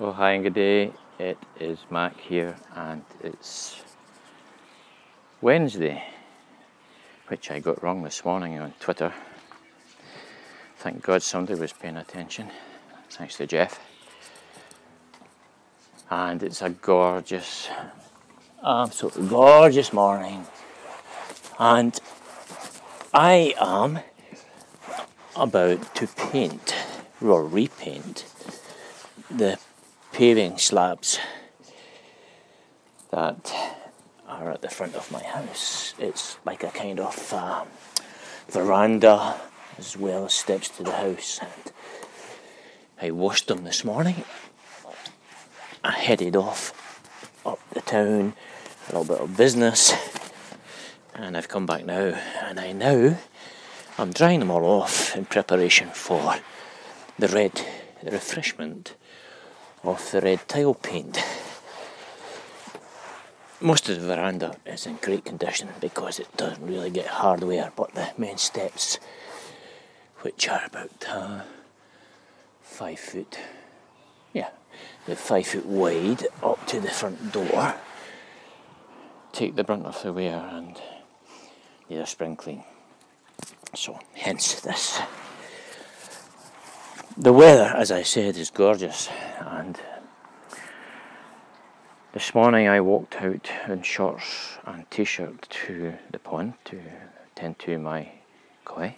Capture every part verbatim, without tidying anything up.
Oh, hi and good day. It is Mac here, and it's Wednesday, which I got wrong this morning on Twitter. Thank God somebody was paying attention, thanks to Jeff. And it's a gorgeous, absolutely gorgeous morning. And I am about to paint, or repaint, the paving slabs that are at the front of my house. It's like a kind of uh, veranda as well as steps to the house, and I washed them this morning. I headed off up the town, a little bit of business, and I've come back now, and I now I'm drying them all off in preparation for the red the refreshment of the red tile paint. Most of the veranda is in great condition because it doesn't really get hardware, but the main steps, which are about uh, five foot, yeah, about five foot wide up to the front door, take the brunt of the wear and need a spring clean. So, hence this. The weather, as I said, is gorgeous, and this morning I walked out in shorts and t-shirt to the pond to tend to my koi.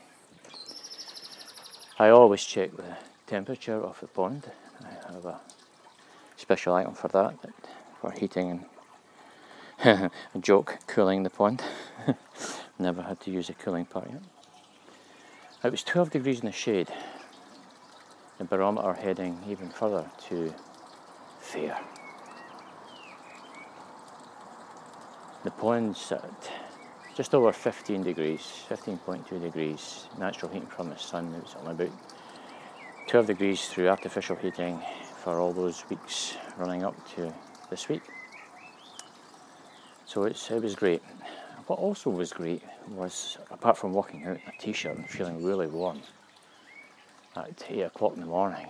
I always check the temperature of the pond. I have a special item for that, for heating and a joke, cooling the pond. Never had to use a cooling part yet. It was twelve degrees in the shade. The barometer heading even further to fair. The pond's at just over fifteen degrees, fifteen point two degrees, natural heating from the sun. It was on about twelve degrees through artificial heating for all those weeks running up to this week. So it's, it was great. What also was great was, apart from walking out in a t-shirt and feeling really warm at eight o'clock in the morning,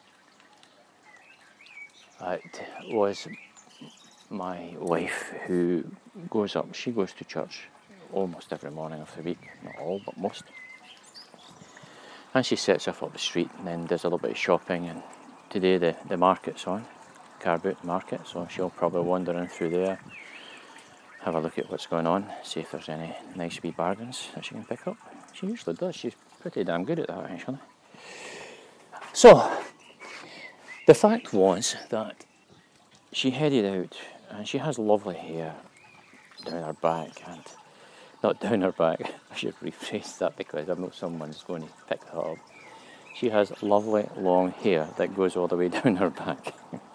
it was my wife who goes up. She goes to church almost every morning of the week, not all, but most. And she sets off up the street and then does a little bit of shopping. And today the, the market's on, Carboot Market, so she'll probably wander in through there, have a look at what's going on, see if there's any nice wee bargains that she can pick up. She usually does. She's pretty damn good at that, actually. So, the fact was that she headed out, and she has lovely hair down her back, and not down her back, I should rephrase that because I know someone's going to pick that up. She has lovely long hair that goes all the way down her back.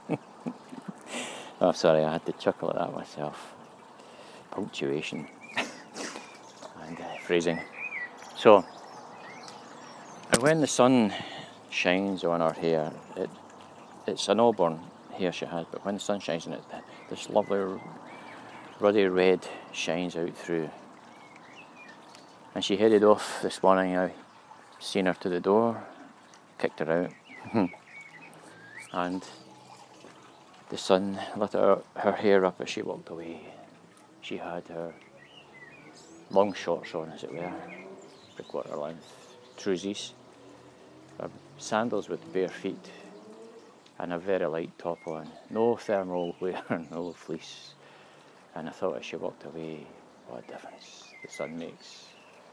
Oh, sorry, I had to chuckle at that myself. Punctuation and uh, phrasing. So, and when the sun shines on her hair, it it's an auburn hair she has, but when the sun shines on it, this lovely ruddy red shines out through. And she headed off this morning. I seen her to the door, kicked her out, and the sun lit her, her hair up as she walked away. She had her long shorts on, as it were, three-quarter length trousies, her sandals with bare feet, and a very light top on. No thermal wear, no fleece. And I thought as she walked away, what a difference the sun makes.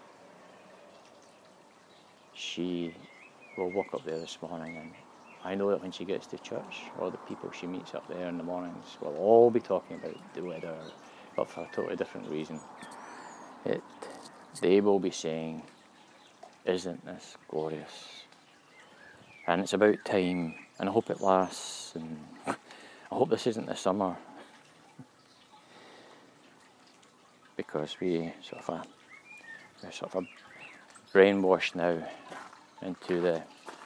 She will walk up there this morning, and I know that when she gets to church, all the people she meets up there in the mornings will all be talking about the weather, but for a totally different reason. It, they will be saying, "Isn't this glorious?" And it's about time, and I hope it lasts, and I hope this isn't the summer, because we sort of a, we're sort of a brainwashed now into the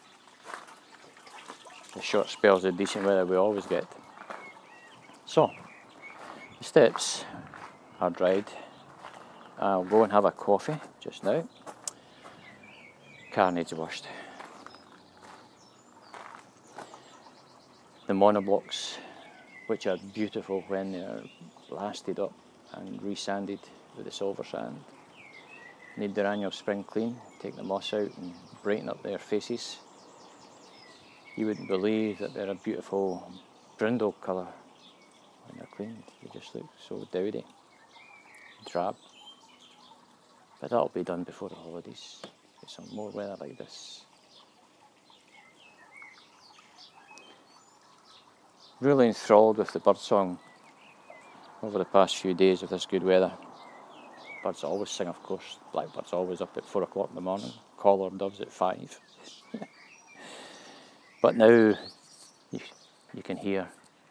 the short spells of decent weather we always get. So, the steps are dried. I'll go and have a coffee just now. Car needs washed. The the monoblocks, which are beautiful when they're blasted up and resanded with the silver sand. Need their annual spring clean, take the moss out and brighten up their faces. You wouldn't believe that they're a beautiful brindle colour when they're cleaned. They just look so dowdy, drab. But that'll be done before the holidays. Get some more weather like this. Really enthralled with the birdsong over the past few days of this good weather. Birds always sing, of course. Blackbird's always up at four o'clock in the morning. Caller doves at five. But now you, you can hear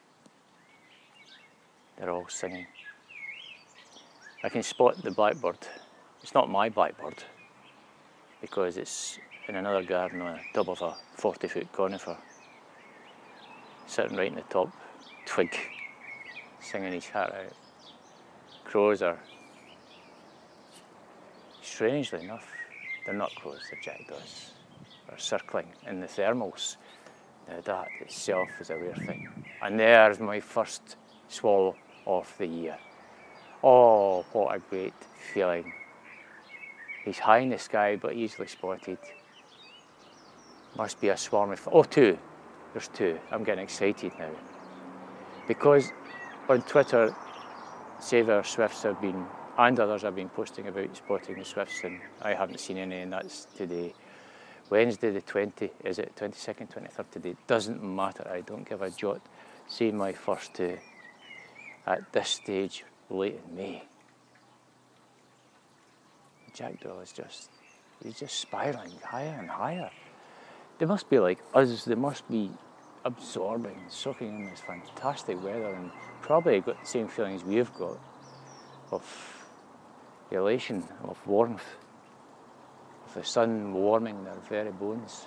they're all singing. I can spot the blackbird. It's not my blackbird because it's in another garden on the top of a forty foot conifer, sitting right in the top twig, singing his heart out. Crows are, strangely enough, they're not crows, they're jackdaws. They're circling in the thermals. Now that itself is a rare thing. And there's my first swallow of the year. Oh, what a great feeling. He's high in the sky but easily spotted. Must be a swarm of, oh, two. There's two. I'm getting excited now. Because on Twitter, Save Our Swifts have been, and others have been posting about spotting the swifts, and I haven't seen any, and that's today. Wednesday the twentieth, is it twenty-second, twenty-third today? Doesn't matter, I don't give a jot. See my first two at this stage, late in May. The jackdaw is just, he's just spiralling higher and higher. They must be like us, they must be absorbing, soaking in this fantastic weather and probably got the same feelings we've got of elation, of warmth, of the sun warming their very bones.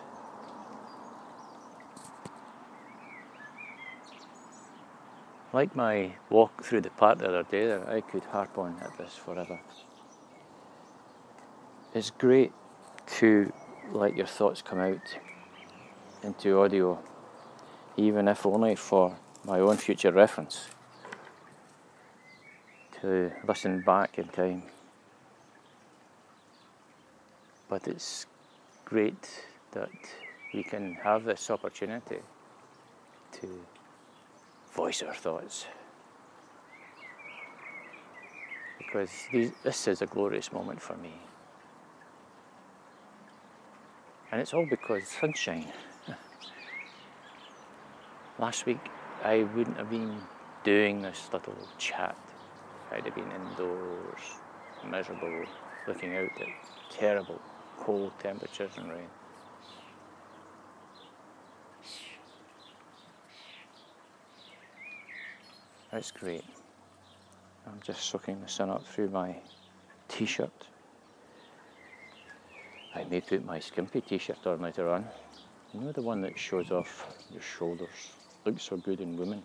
Like my walk through the park the other day there, I could harp on at this forever. It's great to let your thoughts come out into audio, even if only for my own future reference, to listen back in time. But it's great that we can have this opportunity to voice our thoughts, because these, this is a glorious moment for me. And it's all because sunshine. Last week I wouldn't have been doing this little chat. I'd have been indoors, miserable, looking out at terrible cold temperatures and rain. It's great. I'm just soaking the sun up through my t-shirt. I may put my skimpy t-shirt on later on. You know, the one that shows off your shoulders. Looks so good in women.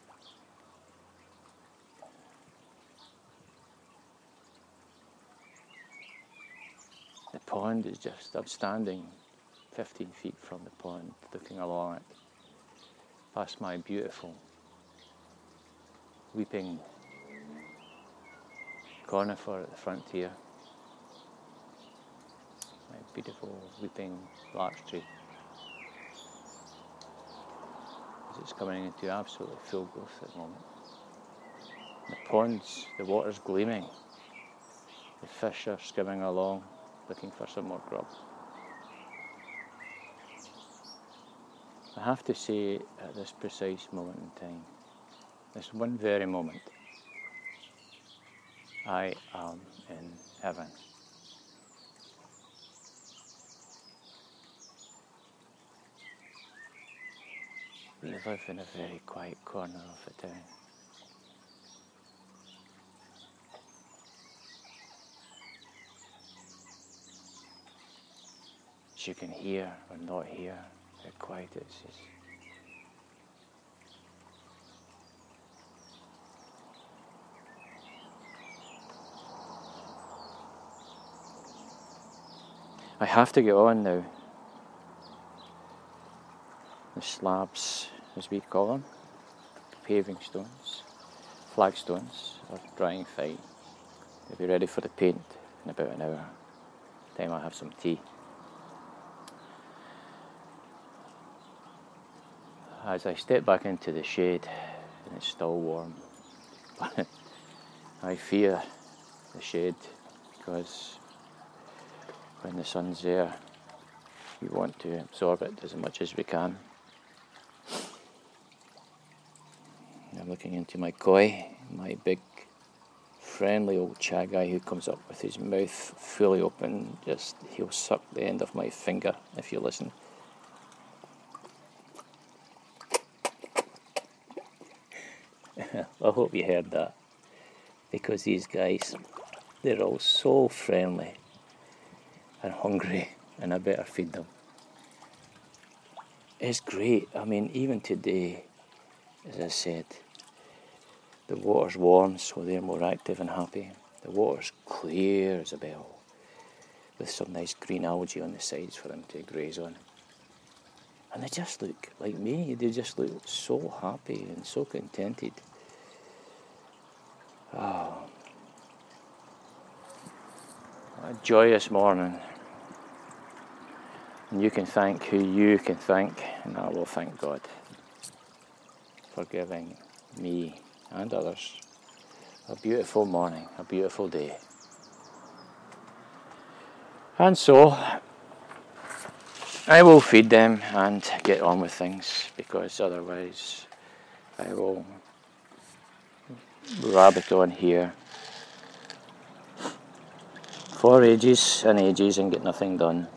The pond is just, I'm standing fifteen feet from the pond, looking along it, past my beautiful weeping conifer at the frontier, my beautiful weeping larch tree, as it's coming into absolutely full growth at the moment. The ponds, the water's gleaming, the fish are skimming along, looking for some more grub. I have to say, at this precise moment in time, this one very moment, I am in heaven. We live in a very quiet corner of the town. As you can hear or not hear how quiet it is. I have to get on now. The slabs as we call them, paving stones, flagstones, are drying fine. They'll be ready for the paint in about an hour. Time I'll have some tea. As I step back into the shade, and it's still warm, I fear the shade, because when the sun's there, we want to absorb it as much as we can. I'm looking into my koi, my big friendly old chagai who comes up with his mouth fully open. Just, he'll suck the end of my finger if you listen. I hope you heard that, because these guys, they're all so friendly and hungry, and I better feed them. It's great. I mean, even today, as I said, the water's warm, so they're more active and happy. The water's clear as a bell, with some nice green algae on the sides for them to graze on. And they just look like me. They just look so happy and so contented. Oh, a joyous morning. And you can thank who you can thank, and I will thank God for giving me and others a beautiful morning, a beautiful day. And so I will feed them and get on with things, because otherwise I will rabbit on here for ages and ages and get nothing done.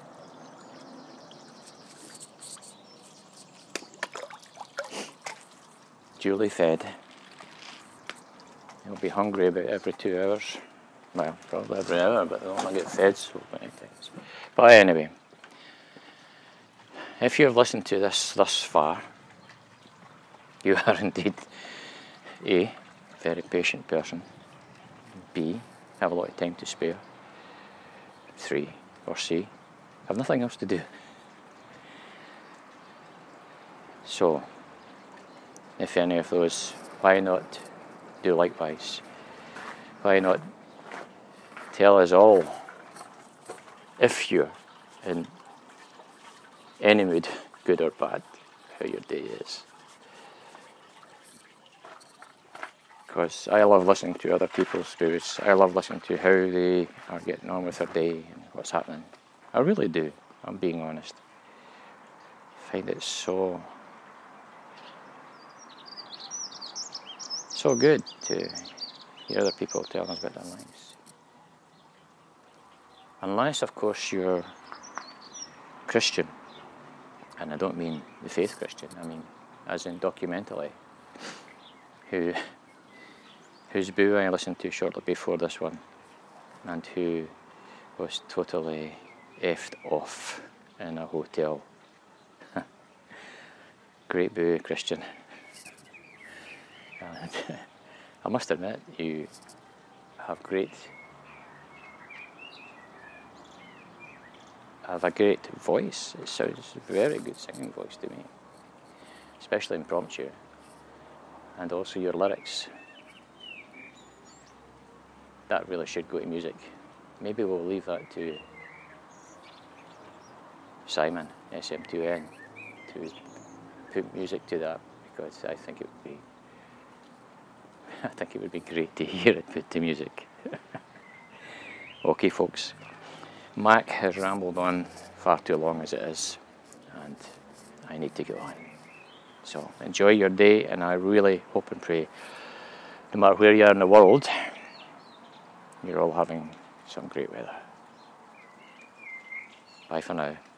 Duly fed. They'll be hungry about every two hours. Well, probably every hour, but they'll only get fed so many times. But anyway, if you've listened to this thus far, you are indeed A, very patient person. B, have a lot of time to spare. Three, or C, have nothing else to do. So, if any of those, why not do likewise? Why not tell us all, if you're in any mood, good or bad, how your day is? Because I love listening to other people's stories. I love listening to how they are getting on with their day and what's happening. I really do, I'm being honest. I find it so, so good to hear other people tell us about their lives. Unless, of course, you're Christian. And I don't mean the faith Christian, I mean as in documentally, who whose boo I listened to shortly before this one, and who was totally effed off in a hotel. Great boo, Christian. And I must admit, you have great, have a great voice. It sounds a very good singing voice to me, especially impromptu, and also your lyrics. That really should go to music. Maybe we'll leave that to Simon, S M two N, to put music to that, because I think it would be, I think it would be great to hear it put to music. Okay, folks, Mac has rambled on far too long as it is, and I need to go on. So enjoy your day, and I really hope and pray, no matter where you are in the world, you're all having some great weather. Bye for now.